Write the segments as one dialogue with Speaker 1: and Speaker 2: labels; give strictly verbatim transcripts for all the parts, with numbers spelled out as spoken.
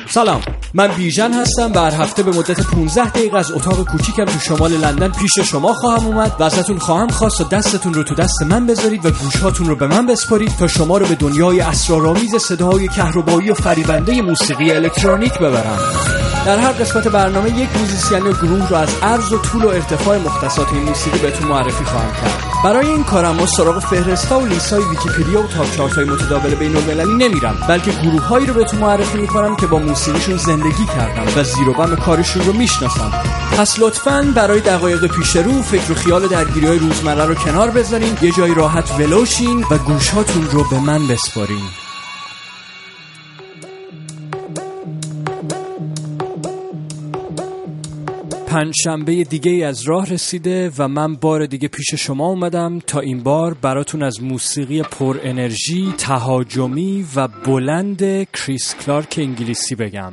Speaker 1: سلام، من بیژن هستم و هر هفته به مدت پانزده دقیقه از اتاق کوچیکم تو شمال لندن پیش شما خواهم اومد و ازتون خواهم خواست و دستتون رو تو دست من بذارید و گوشهاتون رو به من بسپارید تا شما رو به دنیای اسرارآمیز صداهای کهربایی و فریبنده موسیقی الکترونیک ببرم. در هر قسمت برنامه یک موزیسین یا گروه رو از عرض و طول و ارتفاع مختصات این موسیقی بهتون معرفی خواهم کرد. برای این کارم ما سراغ فهرست‌ها و لیست‌های ویکی‌پدیا و تاپ چارت‌های متداول بین‌المللی نمیرم، بلکه گروه‌هایی رو بهتون معرفی می‌کنم که با موسیقیشون زندگی کردم و زیر و بم کارشون رو میشناسم. پس لطفاً برای دقایق پیش رو فکر و خیال و درگیری‌های روزمره رو کنار بذارین، یه جای راحت ولوشین و گوشاتون رو به من بسپارین. پنجشنبه دیگه ای از راه رسیده و من بار دیگه پیش شما اومدم تا این بار براتون از موسیقی پر انرژی، تهاجمی و بلند کریس کلارک انگلیسی بگم.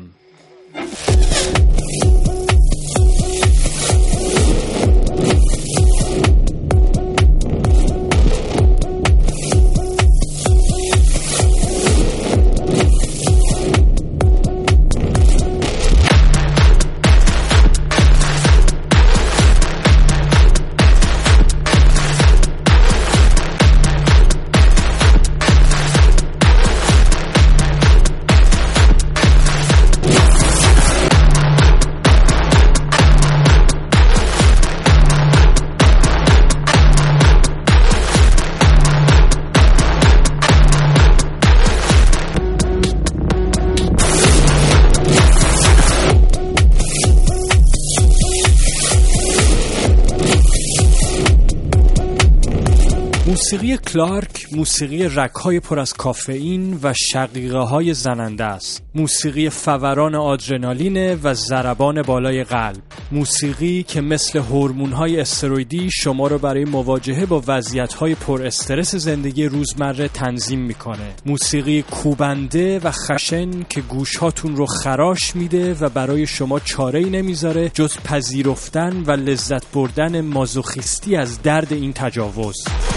Speaker 1: موسیقی کلارک موسیقی رگ‌های پر از کافئین و شقیقه‌های زننده است. موسیقی فوران آدرنالین و ضربان بالای قلب. موسیقی که مثل هورمون‌های استروئیدی شما رو برای مواجهه با وضعیت‌های پر استرس زندگی روزمره تنظیم می‌کنه. موسیقی کوبنده و خشن که گوش‌هاتون رو خراش میده و برای شما چاره‌ای نمیذاره جز پذیرفتن و لذت بردن مازوخیستی از درد این تجاوز.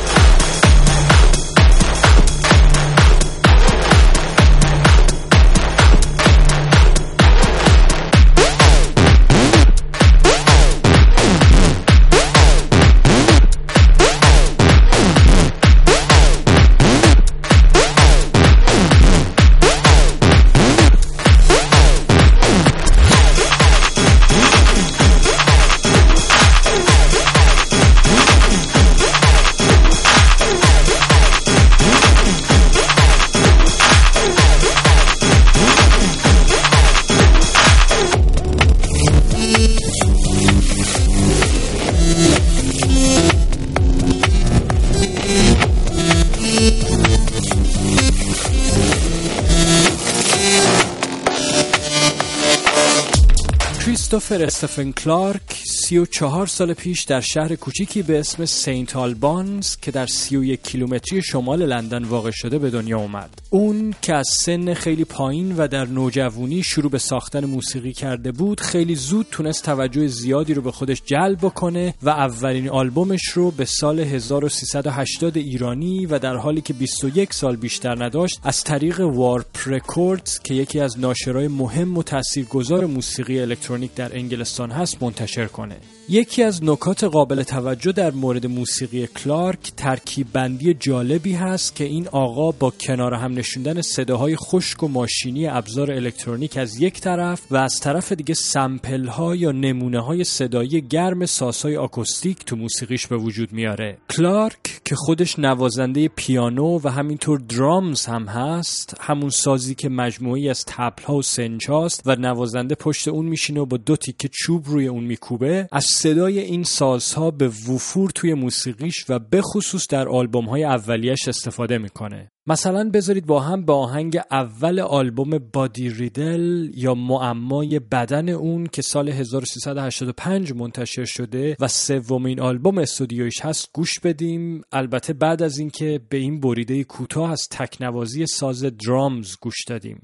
Speaker 1: کریستوفر استفن کلارک سی و چهار سال پیش در شهر کوچیکی به اسم سینت آلبانز که در سی و یک کیلومتری شمال لندن واقع شده به دنیا اومد. اون که از سن خیلی پایین و در نوجوانی شروع به ساختن موسیقی کرده بود، خیلی زود تونست توجه زیادی رو به خودش جلب بکنه و اولین آلبومش رو به سال هزار و سیصد و هشتاد ایرانی و در حالی که بیست و یک سال بیشتر نداشت از طریق وارپ رکوردز که یکی از ناشرای مهم و تاثیرگذار موسیقی الکترونیک در انگلستان هست منتشر کنه. یکی از نکات قابل توجه در مورد موسیقی کلارک ترکیب بندی جالبی هست که این آقا با کنار هم نشوندن صداهای خشک و ماشینی ابزار الکترونیک از یک طرف و از طرف دیگه سمپل ها یا نمونه های صدایی گرم سازهای آکوستیک تو موسیقیش به وجود میاره. کلارک که خودش نوازنده پیانو و همینطور درامز هم هست، همون سازی که مجموعی از طبل ها و سنج هاست و نوازنده پشت اون میشینه و با دو تیکه چوب روی اون میکوبه، از صدای این سازها به وفور توی موسیقیش و به خصوص در آلبوم‌های اولیه‌اش استفاده میکنه. مثلا بذارید با هم به آهنگ اول آلبوم بادی ریدل یا معمای بدن اون که سال هزار و سیصد و هشتاد و پنج منتشر شده و سومین آلبوم استودیویش هست گوش بدیم، البته بعد از اینکه به این بریده کوتاه از تکنوازی ساز درامز گوش دادیم.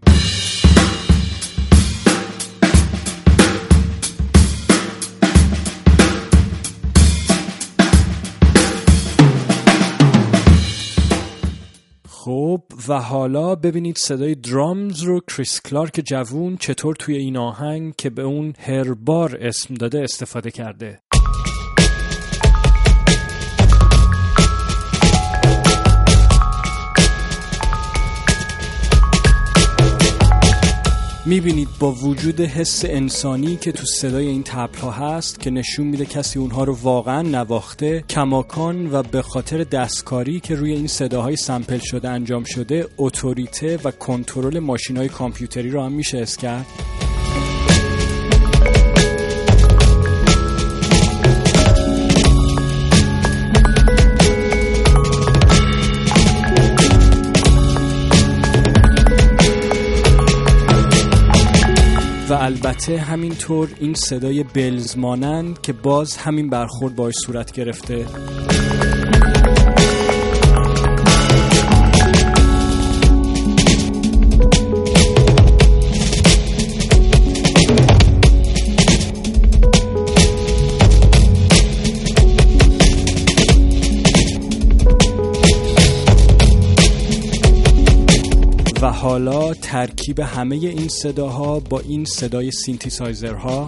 Speaker 1: خب و حالا ببینید صدای درامز رو کریس کلارک جوون چطور توی این آهنگ که به اون هربار اسم داده استفاده کرده. میبینید با وجود حس انسانی که تو صدای این طبل‌ها هست که نشون میده کسی اونها رو واقعا نواخته، کماکان و به خاطر دستکاری که روی این صداهای سمپل شده انجام شده، اتوریته و کنترل ماشین‌های کامپیوتری رو هم میشه حس کرد. و البته همینطور این صدای بلز مانند که باز همین برخورد باهاش صورت گرفته. و حالا ترکیب همه این صداها با این صدای سینتیسایزرها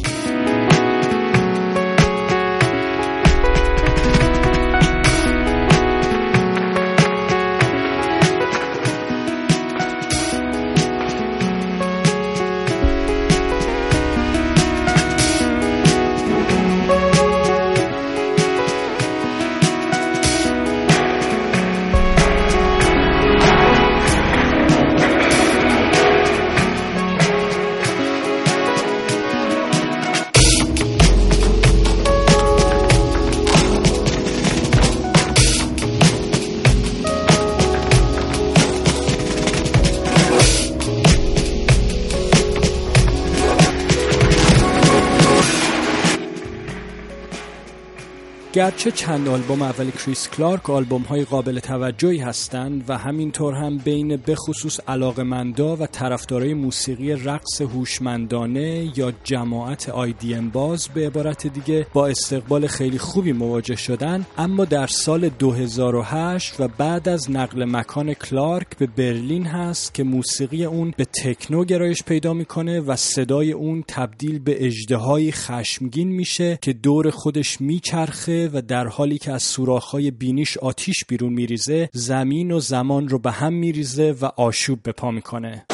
Speaker 1: گرچه چند آلبوم اول کریس کلارک آلبوم‌های قابل توجهی هستند و همینطور هم بین بخصوص علاقه‌مندا و طرفدارای موسیقی رقص هوشمندانه یا جماعت آی دی ام باز به عبارت دیگه با استقبال خیلی خوبی مواجه شدن، اما در سال دو هزار و هشت و بعد از نقل مکان کلارک به برلین هست که موسیقی اون به تکنو گرایش پیدا میکنه و صدای اون تبدیل به اژدهای خشمگین میشه که دور خودش میچرخه و در حالی که از سوراخ‌های بینیش آتیش بیرون میریزه، زمین و زمان رو به هم میریزه و آشوب به پا میکنه.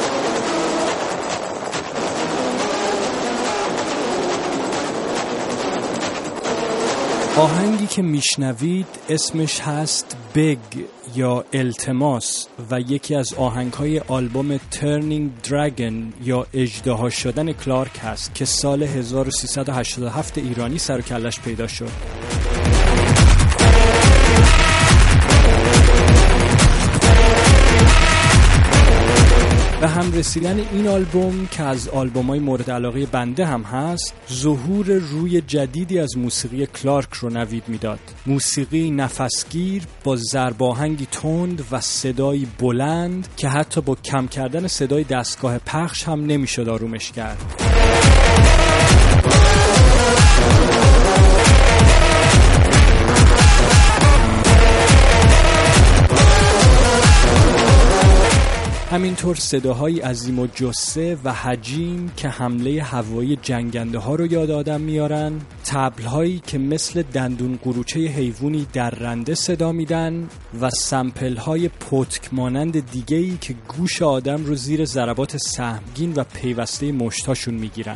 Speaker 1: آهنگی که میشنوید اسمش هست بگ یا التماس و یکی از آهنگ‌های آلبوم ترنینگ دراگون یا اژدها شدن کلارک هست که سال هزار و سیصد و هشتاد و هفت ایرانی سر و کلش پیدا شد. به هم رسیدن این آلبوم که از آلبوم‌های مورد علاقه بنده هم هست، ظهور روی جدیدی از موسیقی کلارک رو نوید میداد. موسیقی نفسگیر با ضرباهنگی تند و صدایی بلند که حتی با کم کردن صدای دستگاه پخش هم نمیشد آرومش کرد. همینطور صداهای عظیم و جثه و حجیم که حمله هوایی جنگنده ها رو یاد آدم میارن، طبل‌هایی که مثل دندون قروچه حیوانی در رنده صدا میدن و سمپل‌های پتک مانند دیگه‌ای که گوش آدم رو زیر ضربات سهمگین و پیوسته مشتاشون میگیرن.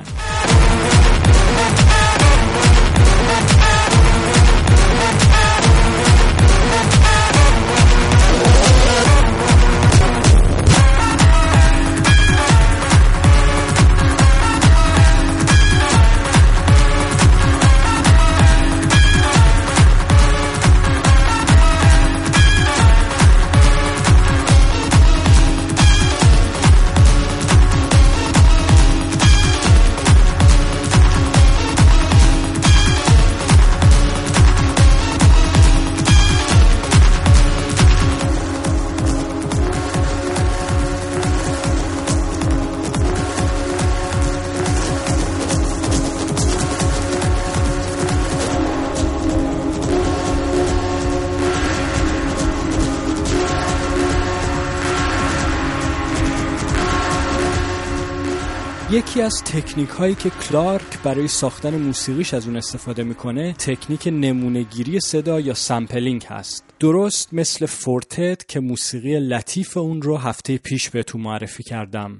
Speaker 1: یکی از تکنیک هایی که کلارک برای ساختن موسیقیش از اون استفاده میکنه تکنیک نمونه‌گیری صدا یا سامپلینگ هست. درست مثل فورتت که موسیقی لطیف اون رو هفته پیش بهتون معرفی کردم.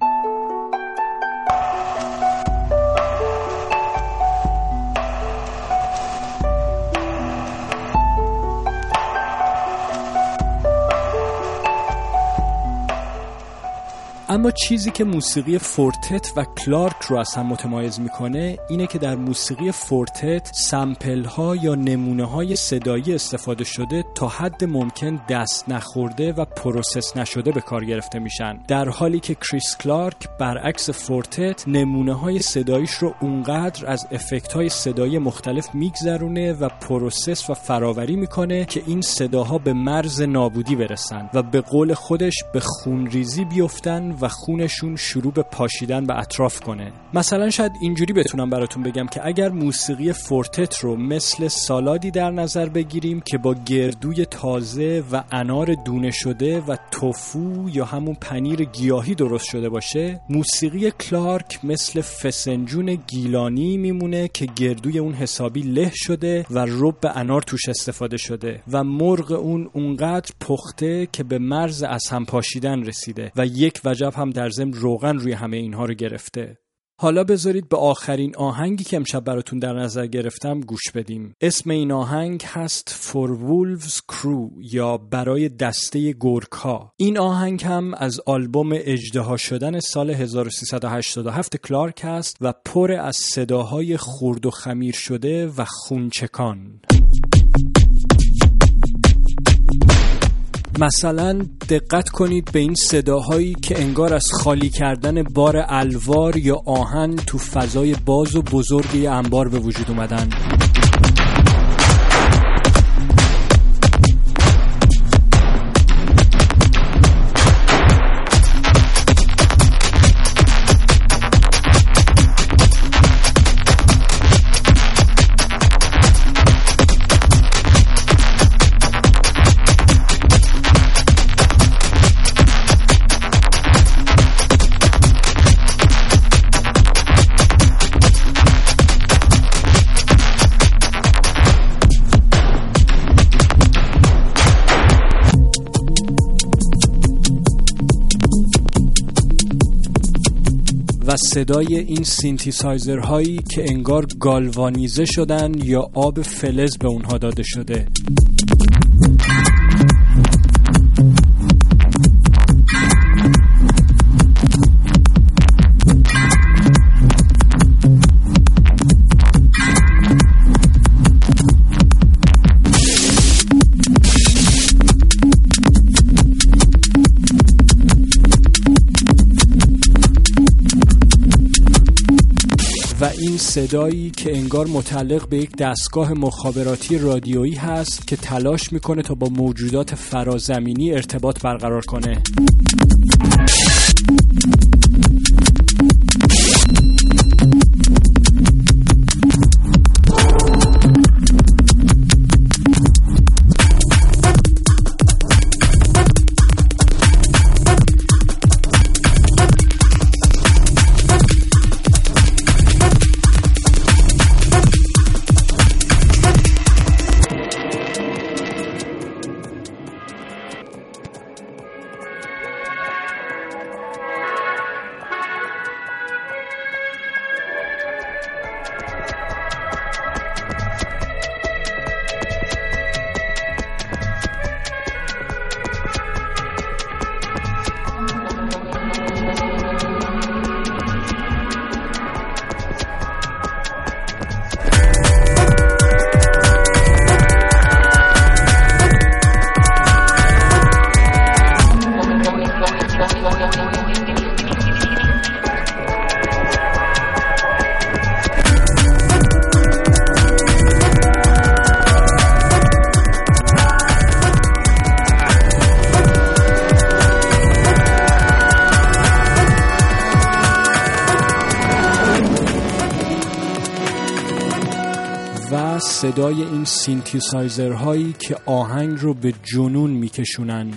Speaker 1: اما چیزی که موسیقی فورتت و کلارک رو از هم متمایز میکنه اینه که در موسیقی فورتت سامپل ها یا نمونه های صدایی استفاده شده تا حد ممکن دست نخورده و پروسس نشده به کار گرفته میشن، در حالی که کریس کلارک برعکس فورتت نمونه های صداییش رو اونقدر از افکت های صدایی مختلف میگذرونه و پروسس و فراوری میکنه که این صداها به مرز نابودی برسن و به قول خودش به خونریزی بیفتن و خونشون شروع به پاشیدن به اطراف کنه. مثلا شاید اینجوری بتونم براتون بگم که اگر موسیقی فورتت رو مثل سالادی در نظر بگیریم که با گردوی تازه و انار دونه شده و توفو یا همون پنیر گیاهی درست شده باشه، موسیقی کلارک مثل فسنجون گیلانی میمونه که گردوی اون حسابی له شده و رب انار توش استفاده شده و مرغ اون اونقدر پخته که به مرز از هم پاشیدن رسیده و یک وجب هم در ضمن روغن روی همه اینها رو گرفته. حالا بذارید به آخرین آهنگی که امشب براتون در نظر گرفتم گوش بدیم. اسم این آهنگ هست For Wolves Crew یا برای دسته گورک‌ها. این آهنگ هم از آلبوم اژدها شدن سال هزار و سیصد و هشتاد و هفت کلارک هست و پر از صداهای خرد و خمیر شده و خونچکان. مثلا دقت کنید به این صداهایی که انگار از خالی کردن بار الوار یا آهن تو فضای باز و بزرگی انبار به وجود اومدن. و صدای این سینتیسایزر هایی که انگار گالوانیزه شدن یا آب فلز به اونها داده شده. و این صدایی که انگار متعلق به یک دستگاه مخابراتی رادیویی هست که تلاش میکنه تا با موجودات فرازمینی ارتباط برقرار کنه. و صدای این سینتیسایزر هایی که آهنگ رو به جنون میکشونن.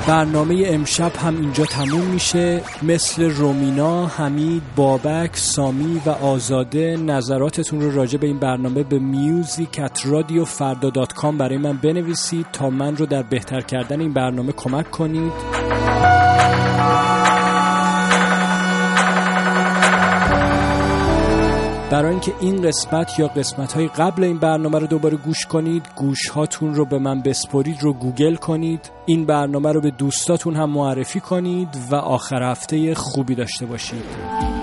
Speaker 1: برنامه امشب هم اینجا تموم میشه. مثل رومینا، حمید، بابک، سامی و آزاده نظراتتون رو راجع به این برنامه به میوزیک ات رادیو فردا دات کام برای من بنویسید تا من رو در بهتر کردن این برنامه کمک کنید. برای اینکه این قسمت یا قسمت‌های قبل این برنامه رو دوباره گوش کنید، گوش‌هاتون رو به من بسپرید رو گوگل کنید. این برنامه رو به دوستاتون هم معرفی کنید و آخر هفته خوبی داشته باشید.